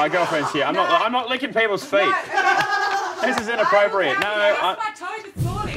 My girlfriend's here. I'm not licking people's feet. This is inappropriate. No, That's my toe this morning.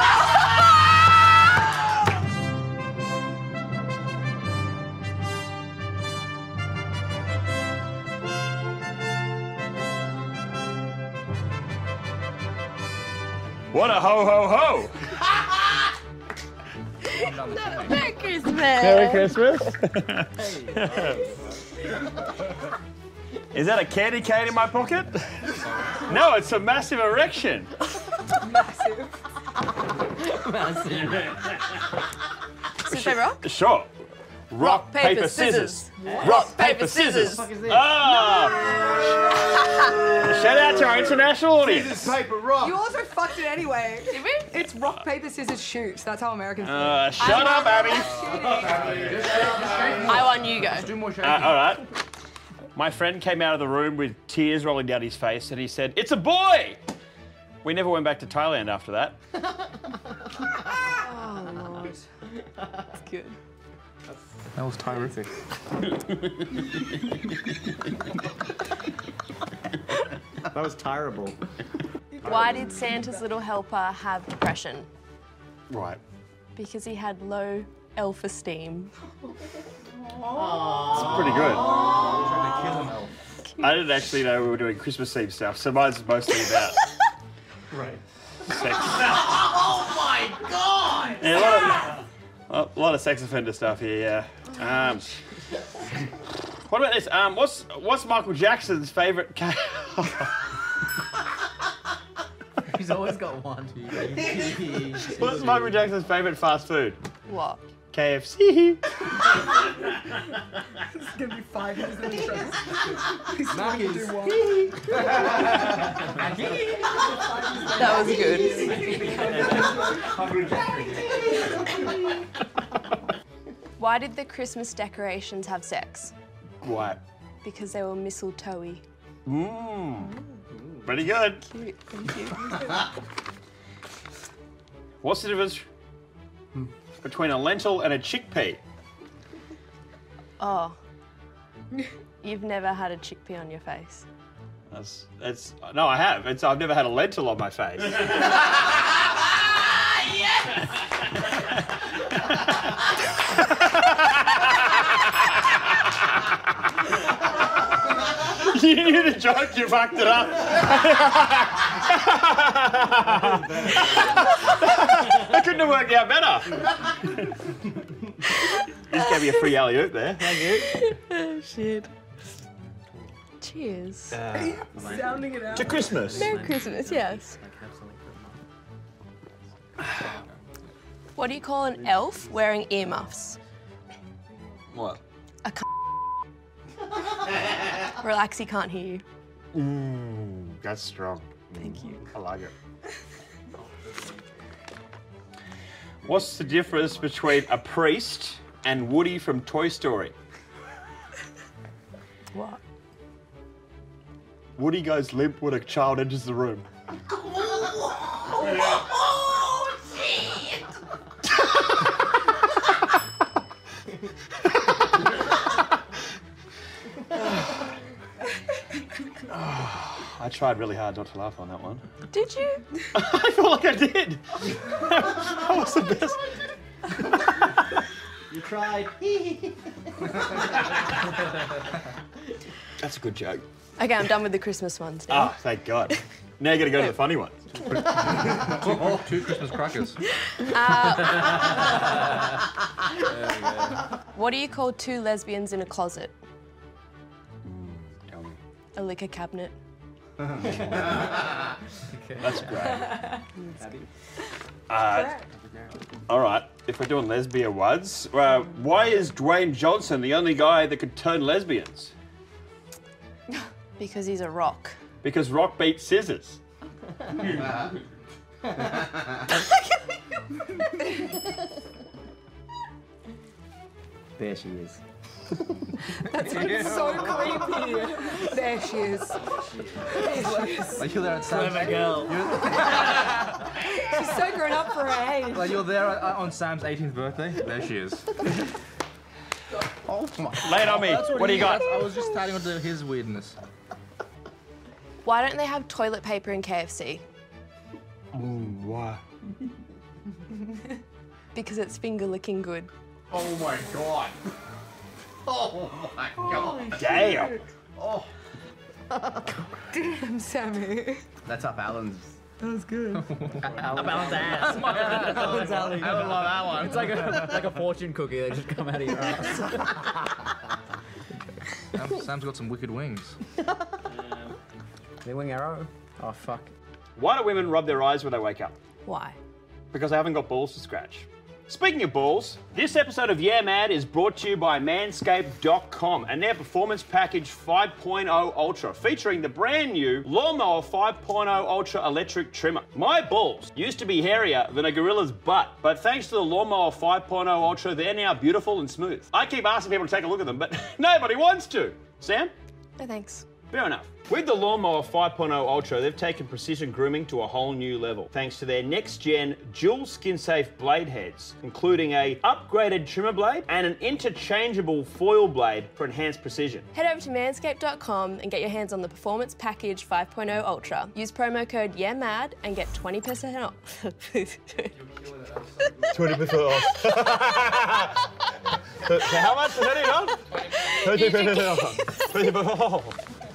What a ho ho ho! Merry Christmas. Merry Christmas. Is that a candy cane in my pocket? No, it's a massive erection. Massive. Super rock? Sure. Rock, paper, scissors. Rock, paper, scissors. Ah! Shout out to our international audience. Scissors, paper, rock. You also fucked it anyway. Did we? It's rock, paper, scissors, shoot. That's how Americans do it. Shut up, Abby. I want you go. Do more shaking. All right. My friend came out of the room with tears rolling down his face and he said, "It's a boy!" We never went back to Thailand after that. Oh, Lord. That's good. That was terrific. That was terrible. Why did Santa's little helper have depression? Right. Because he had low elf-esteem. It's pretty good. I didn't actually know we were doing Christmas Eve stuff, so mine's mostly about sex. Oh my God! Yeah, a lot of sex offender stuff here, yeah. What about this? What's Michael Jackson's favourite He's always got one. What's Michael Jackson's favourite fast food? What? KFC. It's going to be 5 years in the show. He's still Mac going to is- do one. That was good. Why did the Christmas decorations have sex? What? Because they were mistletoe-y. Pretty good. Cute, thank you. What's the difference between a lentil and a chickpea? Oh. You've never had a chickpea on your face. No, I have. I've never had a lentil on my face. You knew the joke, you fucked it up. That couldn't have worked out better. Just gave me a free alley-oop there. Thank you. Oh, shit. Cheers. Sounding it out. To Christmas. Merry Christmas, yes. What do you call an elf wearing earmuffs? What? Relax, he can't hear you. That's strong. Thank you. I like it. What's the difference between a priest and Woody from Toy Story? What? Woody goes limp when a child enters the room. I tried really hard not to laugh on that one. Did you? I feel like I did. That was the best. You tried. That's a good joke. Okay, I'm done with the Christmas ones now. Ah, thank God. Now you got to go to the funny ones. 2 Christmas crackers. What do you call 2 lesbians in a closet? Tell me. A liquor cabinet. That's great. All right, if we're doing lesbian words, why is Dwayne Johnson the only guy that could turn lesbians? Because he's a rock. Because rock beats scissors. There she is. That's like so creepy. There she is. There she is. Like you're there at Sam's. girl. She's so grown up for her age. Like you're there on Sam's 18th birthday. There she is. Oh my. Lay it on me. That's What do you got? I was just starting onto his weirdness. Why don't they have toilet paper in KFC? Why? Because it's finger licking good. Oh my god. Oh my god. Damn. Damn, Sammy. That's up Alan's. That was good. Alan's ass. Alan's alley. I would love that one. It's like a fortune cookie that just come out of your ass. Sam's got some wicked wings. The wing arrow. Oh fuck. Why do women rub their eyes when they wake up? Why? Because they haven't got balls to scratch. Speaking of balls, this episode of Yeah Mad is brought to you by Manscaped.com and their Performance Package 5.0 Ultra, featuring the brand new Lawnmower 5.0 Ultra electric trimmer. My balls used to be hairier than a gorilla's butt, but thanks to the Lawnmower 5.0 Ultra, they're now beautiful and smooth. I keep asking people to take a look at them, but nobody wants to. Sam? No thanks. Fair enough. With the Lawnmower 5.0 Ultra, they've taken precision grooming to a whole new level, thanks to their next-gen dual skin-safe blade heads, including a upgraded trimmer blade and an interchangeable foil blade for enhanced precision. Head over to manscaped.com and get your hands on the Performance Package 5.0 Ultra. Use promo code YEAHMAD and get 20% off. 20% off. How much? 30 off? 20% off. 20% off.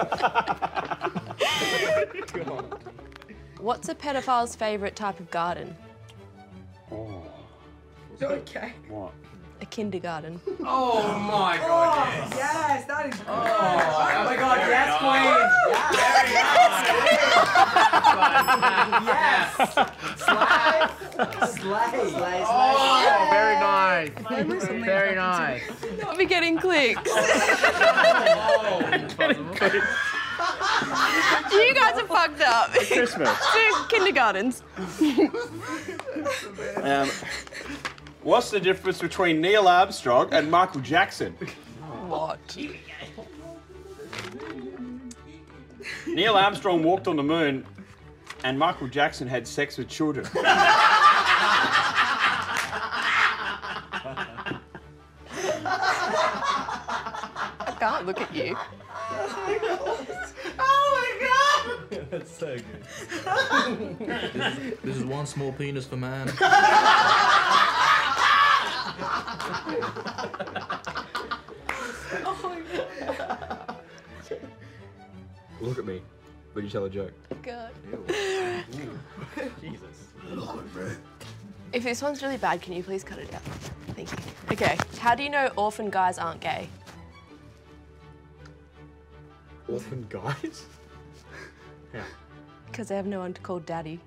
What's a pedophile's favourite type of garden? Okay. What? A kindergarten. Oh my god. Yes, that is good. Oh my god, yes, queen! Yes! Slay! Oh, very nice. Very nice. I'll be getting clicks. You guys are fucked up. Christmas. Two kindergartens. What's the difference between Neil Armstrong and Michael Jackson? What? Neil Armstrong walked on the moon and Michael Jackson had sex with children. I can't look at you. That's so good. This is one small penis for man. Look at me when you tell a joke. God. Jesus. If this one's really bad, can you please cut it out? Thank you. Okay. How do you know orphan guys aren't gay? Orphan guys? Yeah. Because they have no one to call daddy.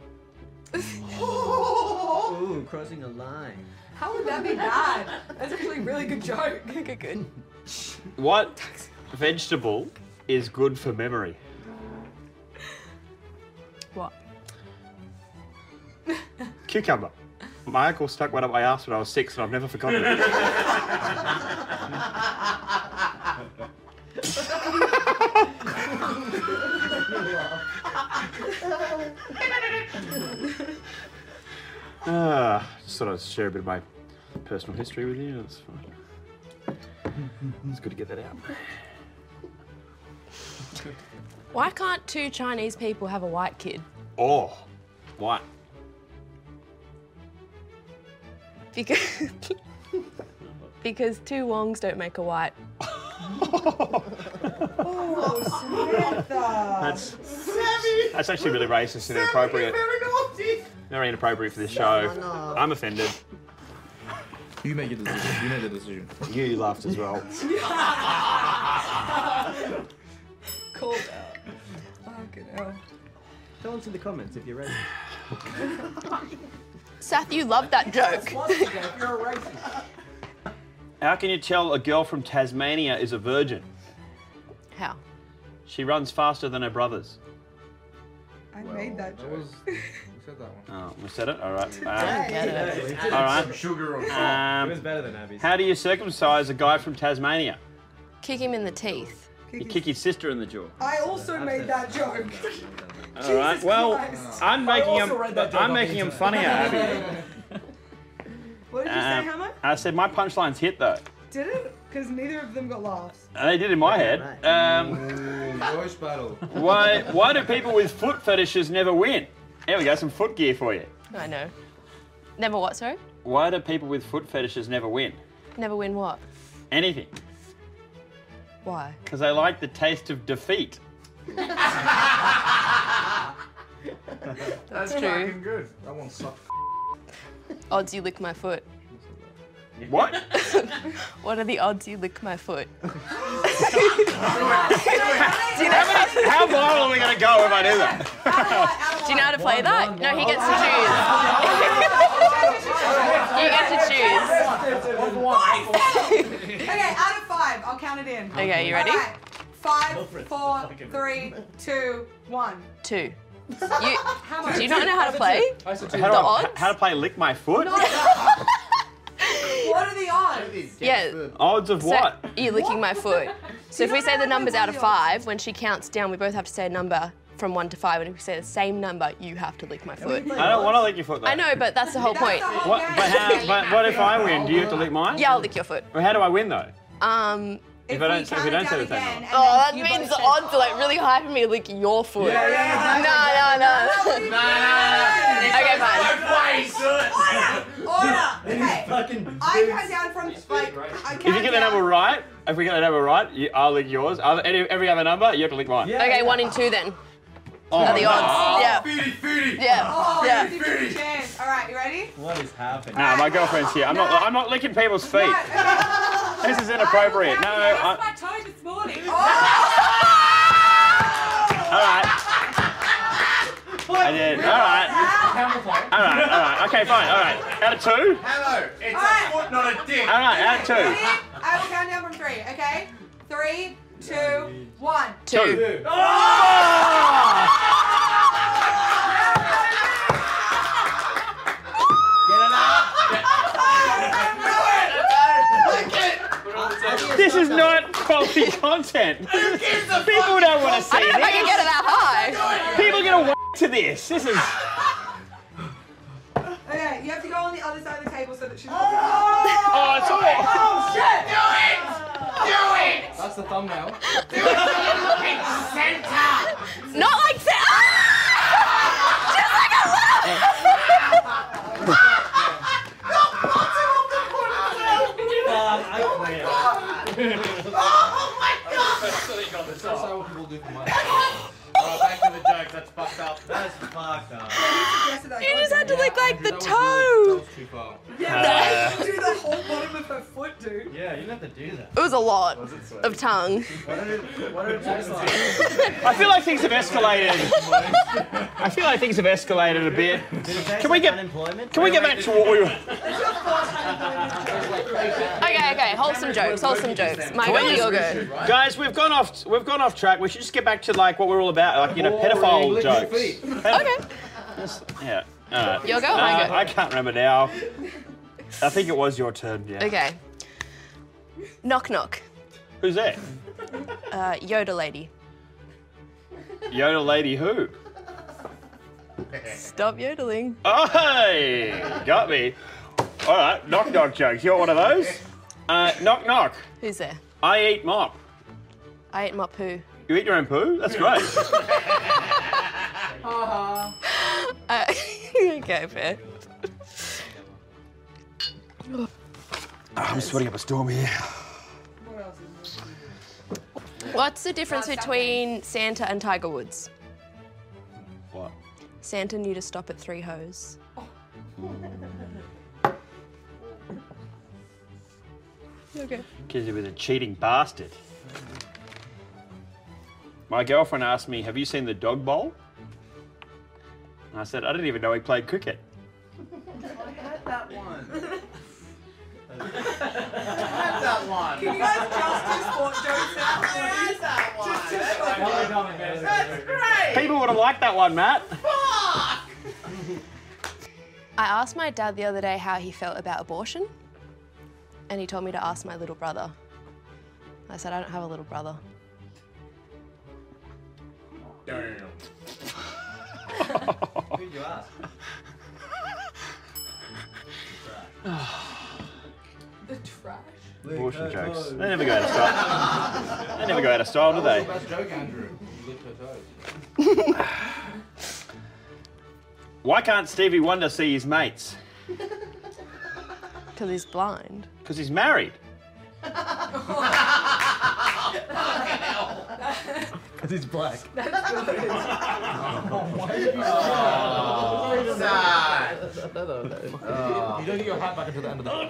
Ooh, crossing a line. How would that be bad? That's actually a really good joke. Okay, good. What vegetable is good for memory? What? Cucumber. My uncle stuck one up my ass when I was 6 and I've never forgotten it. Just thought I'd share a bit of my personal history with you. That's fine. It's good to get that out. Why can't two Chinese people have a white kid? Oh, what? Because two Wongs don't make a white. Oh, Samantha. That's actually really racist and inappropriate. Very inappropriate for this show. I'm offended. You make your decision. You make the decision. You laughed as well. Called out. Fucking hell. Tell us in the comments if you're ready. Seth, you love that joke. If you're a racist. How can you tell a girl from Tasmania is a virgin? How? She runs faster than her brothers. I made that joke. We said that one. Oh, we said it? All right. Get it. All right. Sugar on It was better than Abby's. How do you circumcise a guy from Tasmania? Kick him in the teeth. You kick his sister in the jaw. I also made that joke. All right. Jesus Well, Christ. I'm making him funnier, Abby. What did you say, Hammer? I said my punchline's hit though. Did it? Because neither of them got laughs. They did in my head. Voice battle. Why do people with foot fetishes never win? There we go, some foot gear for you. I know. Never what, sorry? Why do people with foot fetishes never win? Never win what? Anything. Why? Because they like the taste of defeat. That's true. Good. That one sucked. Odds you lick my foot. What? What are the odds you lick my foot? How viral are we going to go if I do that? Do you know how to play that? No, he gets to choose. You get to choose. Okay, out of 5, I'll count it in. Okay, you ready? All right. 5, 4, 3, 2, 1. 2. How much? Do you not know how to play? How to play lick my foot? What are the odds? Yeah. Odds of So what? you're licking my foot. So if we say the number's out of 5, when she counts down, we both have to say a number from 1 to 5. And if we say the same number, you have to lick my foot. I don't want to lick your foot though. I know, but that's the whole point. What, but what if I win? Do you have to lick mine? Yeah, I'll lick your foot. Well, how do I win though? Oh, If I don't say the same number. that means the odds are like really high for me to lick your foot. No. Okay, fine. Order! Okay. I count down from, like, I count If you get the number right, I'll lick yours. Every other number, you have to lick mine. Okay, 1 and 2 then. Oh, Are the odds? Yeah. Foodie. Yeah. Oh, Yeah. 50-50 chance. All right, you ready? What is happening? No, my girlfriend's here. I'm not licking people's feet. No, okay. This is inappropriate. No, my toe this morning. all right. I did. All right. Okay, fine. All right. Out of 2? Hello. It's a foot, not a dick. All right, out of 2. I will count down from 3, okay? 3, 2, 1. 2. This is not quality content. People don't want to see I don't know if I can get it that high. People are going to to this. This is. Okay, you have to go on the other side of the table so that she's. Oh, it's all right. Oh shit! Do it! That's the thumbnail. Not like that. Just like a That's how people do for money. Alright, back to the jokes. That's fucked up. That's fucked up. You just had to lick like the That toe. was too far. Yeah, do the whole bottom of her foot, dude. Yeah, you didn't have to do that. It was a lot of tongue. What did it taste like? I feel like things have escalated. A bit. Can we get back to what we were? Okay, wholesome jokes. My go, your go. Guys, we've gone off track. We should just get back to like what we're all about, like pedophile lick jokes. your feet. Okay. Yeah. All right. Your go, my go. I can't remember now. I think it was your turn. Yeah. Okay. Knock knock. Who's that? Yoda lady. Yoda lady who? Stop yodeling. Oh, hey! Got me. All right, knock knock jokes. You want one of those? Knock knock. Who's there? I eat mop. I ate my poo. You eat your own poo? That's great. Okay, fair. I'm sweating up a storm here. What's the difference between Santa and Tiger Woods? What? Santa knew to stop at 3 hoes. Okay. Because he was a cheating bastard. My girlfriend asked me, "Have you seen the Dog Bowl?" And I said, "I didn't even know he played cricket." That one. Can you guys just do sport jokes now? That's great. People would have liked that one, Matt. I asked my dad the other day how he felt about abortion, and he told me to ask my little brother. I said, I don't have a little brother. Damn. Who'd you ask? The trash. Abortion jokes. They never go out of style. They never go out of style, do they? That's joke, Andrew. You licked her toes. Why can't Stevie Wonder see his mates? Because he's blind. Because he's married. Because he's black. You don't get your hat back until the end of the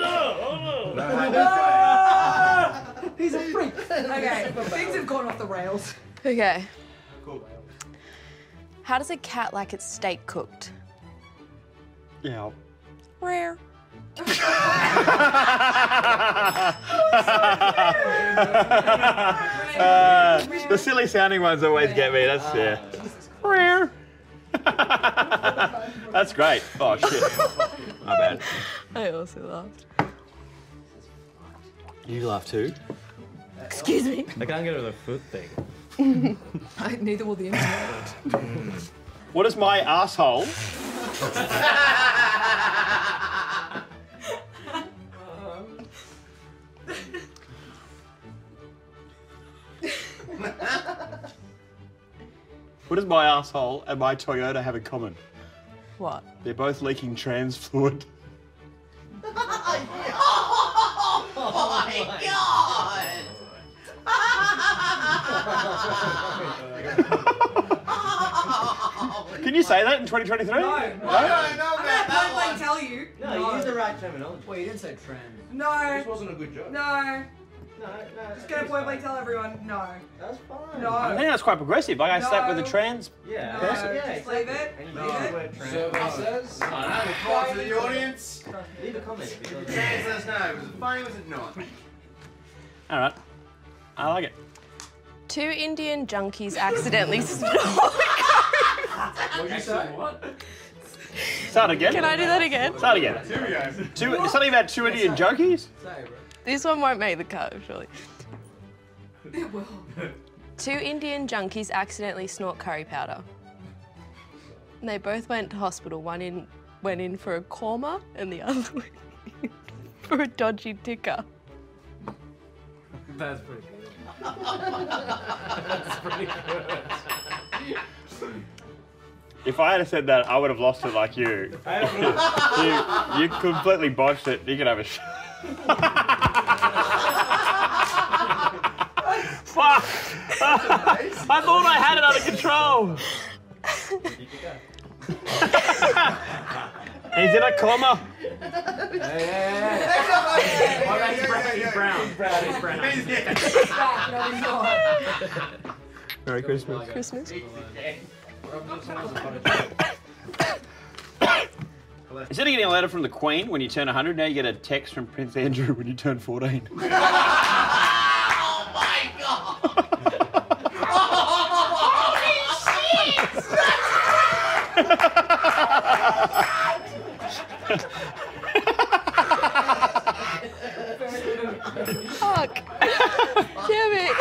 He's a freak. Okay, things have gone off the rails. Okay. How does a cat like its steak cooked? Yeah. Rare. The silly sounding ones always get me. That's rare. That's great. Oh shit. My bad. I also laughed. You laugh too. Excuse me. I can't get over the foot thing. Neither will the internet. What is my asshole? What does my asshole and my Toyota have in common? What? They're both leaking trans fluid. Can you say that in 2023? No. I don't know about that I one. tell you. No, you used the right terminology. Well, you didn't say trans. No. This wasn't a good joke. No. No, Just gonna point blank tell everyone. No. That's fine. No. I think that's quite progressive. Like I slept with a No. trans. Yeah. No. Person? Yeah, Just leave it. And you Leave use the it. word trans. Survey says. Report to the audience. Leave a comment. Because Trans, let us know. Was it funny or was it not? All right. I like it. 2 Indian junkies accidentally snort. What did you say? What? Start again. Can I do that again? Start again. Here we go. Something about 2 Indian junkies? Say, bro. This one won't make the cut, surely. It will. 2 Indian junkies accidentally snort curry powder. And they both went to hospital. One went in for a coma and the other went in for a dodgy ticker. That's pretty good. That's pretty good. If I had said that, I would have lost it like you. You completely botched it. You can have a shot. Fuck! I thought I had it under control. He's in a coma. He's brown. He's brown. No, he's not. Merry Christmas. Christmas. Instead of getting a letter from the Queen when you turn 100, now you get a text from Prince Andrew when you turn 14. Oh my god! Holy Fuck. Damn it.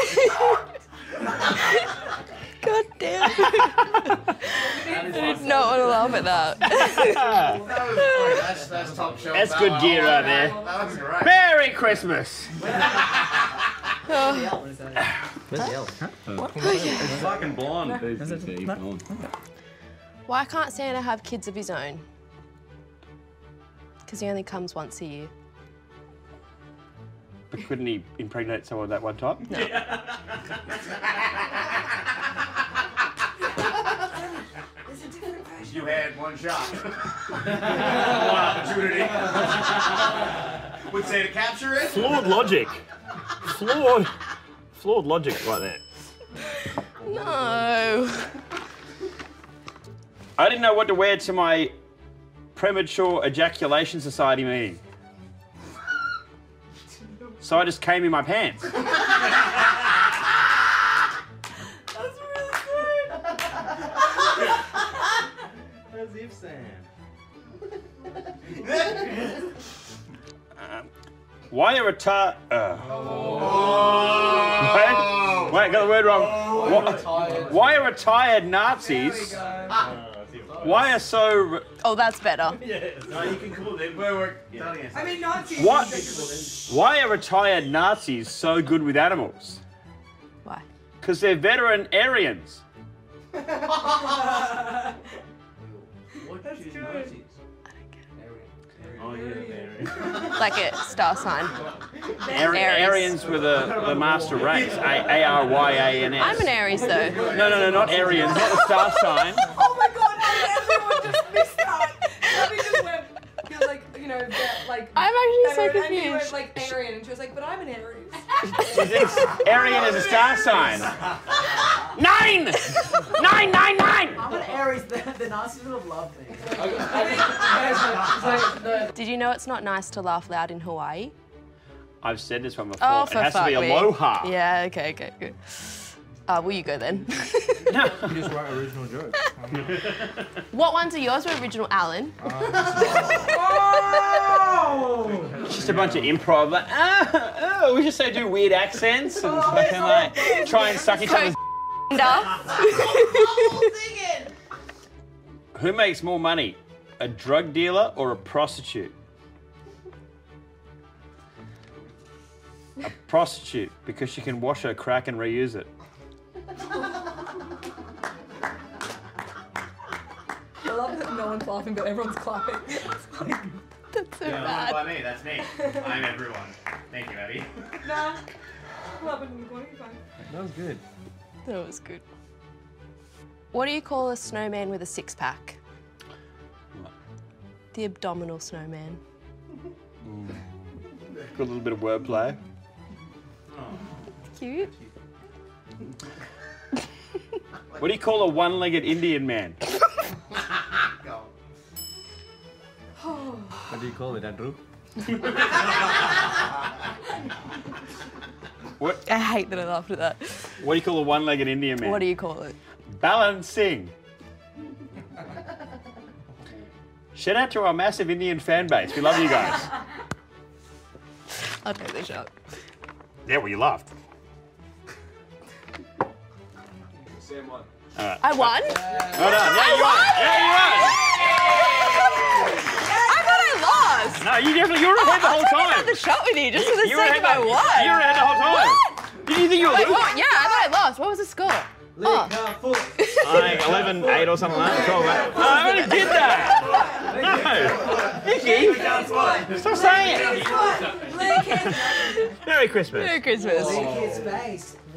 God damn it. I did not want to laugh at that. That's top shelf. That's good gear right there. That was great. Merry Christmas! Where's the elf? It's fucking blonde. Why can't Santa have kids of his own? Because he only comes once a year. But couldn't he impregnate someone that one time? No. You had one shot. One opportunity. Would say to capture it. Flawed logic. Flawed logic right there. No. I didn't know what to wear to my premature ejaculation society meeting. So I just came in my pants. That's really good. As if Sam. Why are Wait, got the word wrong. Why are retired Nazis Why are so... Oh, that's better. No, you can call them. We're starting us. I mean, Nazis. What? Why are retired Nazis so good with animals? Why? Because they're veteran Aryans. That's good. Oh, yeah, Like a star sign. Aries. Aryans were the master race. Aryans. I'm an Aries though. No, not Aryans, not the star sign. Oh my god, everyone just missed that. Abby just went, you're like, you know, like. I'm actually so and you confused. went like Aryan, and she was like, but I'm an Aries. She thinks Aryan is a star sign. 9! 9! I'm an Aries. The Nazis would have loved me. Did you know it's not nice to laugh loud in Hawaii? I've said this one before. Oh, it for has to be fuck me. aloha. Yeah, okay, good. Will you go then? You just write original jokes. What ones are yours? Were original Alan? It's just a bunch of improv. Like, we just say do weird accents and fucking like try and suck each other's. Who makes more money, a drug dealer or a prostitute? A prostitute, because she can wash her crack and reuse it. I love that no one's laughing, but everyone's clapping. That's so Yeah, bad. by me, that's me. I'm everyone. Thank you, Abby. Nah. Clapping in the corner, you're fine. That was good. That was good. What do you call a snowman with a six-pack? What? The abdominal snowman. Got a little bit of wordplay. Cute. What do you call a one-legged Indian man? What do you call it, Andrew? What? I hate that I laughed at that. What do you call a one-legged Indian man? What do you call it? Balancing. Shout out to our massive Indian fan base. We love you guys. I'll take the shot. Yeah, well, you laughed. Same one. I won? Well done. Yeah, you won. Yeah, you won. I thought I lost. No, you definitely, you were ahead the whole I had time. the shot with you just for the You were sake ahead of I won. You were ahead the whole time. Did you think you were Wait, losing? what? Yeah, I thought I lost. What was the score? Oh. I think 11-8 or something like that. 12-8. No, I already did that. No. Nikki, stop saying it. Merry Christmas. Merry Christmas. His face.